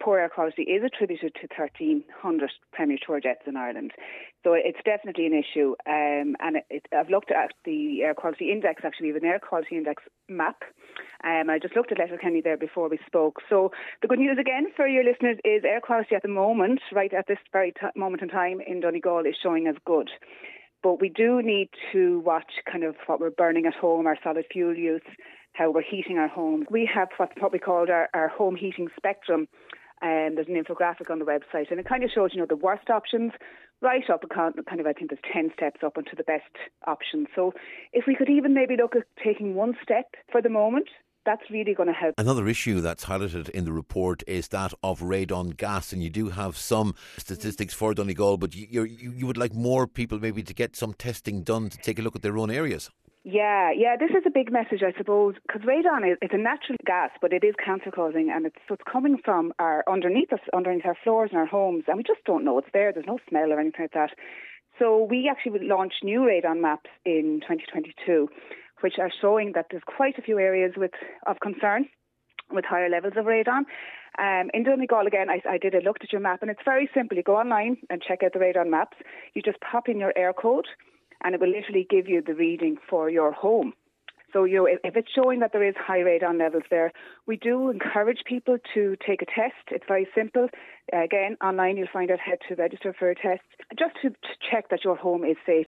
poor air quality is attributed to 1,300 premature deaths in Ireland. So it's definitely an issue. I've looked at the air quality index, actually, we have an air quality index map. I just looked at Letterkenny there before we spoke. So the good news again for your listeners is air quality at the moment, right at this very moment in time in Donegal, is showing as good. But we do need to watch kind of what we're burning at home, our solid fuel use, how we're heating our homes. We have what we call our home heating spectrum. There's an infographic on the website, and it kind of shows, the worst options right up, kind of, I think there's 10 steps up onto the best options. So if we could even maybe look at taking one step for the moment, that's really going to help. Another issue that's highlighted in the report is that of radon gas, and you do have some statistics for Donegal, but you would like more people maybe to get some testing done to take a look at their own areas. Yeah, this is a big message, I suppose, because radon it's a natural gas, but it is cancer-causing, and it's coming from underneath our floors in our homes, and we just don't know it's there. There's no smell or anything like that. So we actually launched new radon maps in 2022, which are showing that there's quite a few areas of concern with higher levels of radon. In Donegal, again, I looked at your map, and it's very simple. You go online and check out the radon maps. You just pop in your air code, and it will literally give you the reading for your home. So if it's showing that there is high radon levels there, we do encourage people to take a test. It's very simple. Again, online you'll find out how to register for a test, just to check that your home is safe.